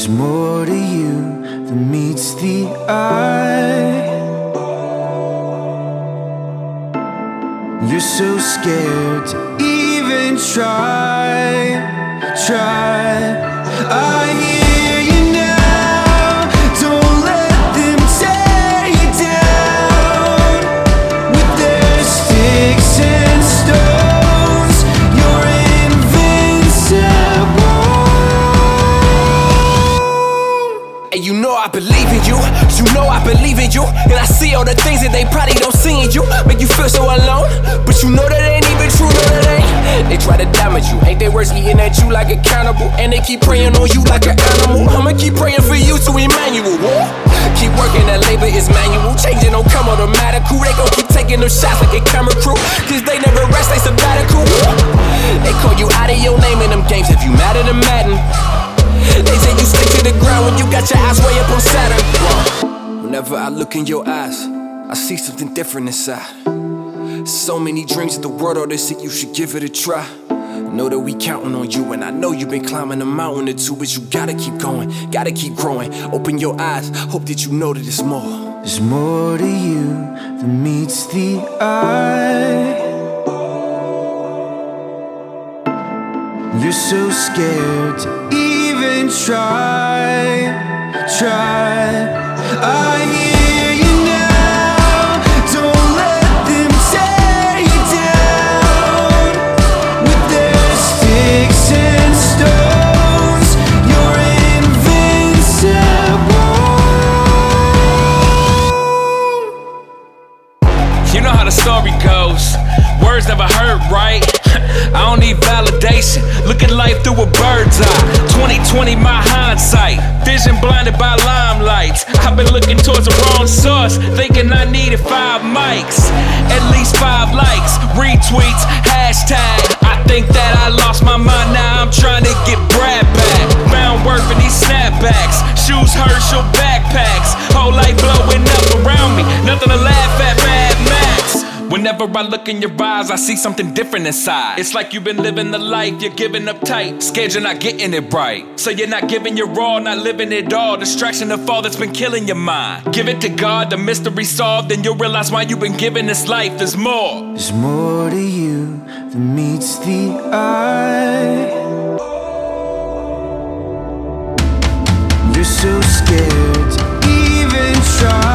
There's more to you than meets the eye. You're so scared to even try. I hear you now. Don't let them tear you down with their sticks and stones. You're invincible. And you know I believe in you. You know I believe in you. And I see all the things that they probably don't see in you. Make you feel so alone, but you know that ain't even true. No, that ain't. They try to damage you. Ain't they worse eating at you like a cannibal? And they keep praying on you like an animal. I'ma keep praying for you to Emmanuel. Keep working, that labor is manual. Changing don't come automatical. They gon' keep taking them shots like a camera crew, cause they never rest, they sabbatical. They call you out of your name in them games if you mad at them Madden. They say you stick to the ground when you got your eyes way up on Saturn. Whenever I look in your eyes, I see something different inside. So many dreams of the world, all this, you should give it a try. Know that we counting on you, and I know you've been climbing a mountain or two, but you gotta keep going, gotta keep growing. Open your eyes, hope that you know that it's more. There's more to you than meets the eye. You're so scared to even try. I hear you now. Don't let them tear you down with their sticks and stones. You're invincible. You know how the story goes. Words never hurt, right? I don't need validation. Look at life through a bird's eye. 2020, my hindsight. Vision blinded by limelights. I've been looking towards the wrong source, thinking I needed 5 mics, at least 5 likes, retweets, hashtag. I think that I lost my mind, now I'm trying to get Brad back. Found worth in these snapbacks, shoes Herschel backpacks. Whole life blowing up around me, nothing to laugh at, Mad Max. Whenever I look in your eyes, I see something different inside. It's like you've been living the life, you're giving up tight, scared you're not getting it right. So you're not giving your all, not living it all. Distraction of all that's been killing your mind. Give it to God, the mystery solved, then you'll realize why you've been given this life. There's more. There's more to you than meets the eye. You're so scared to even try.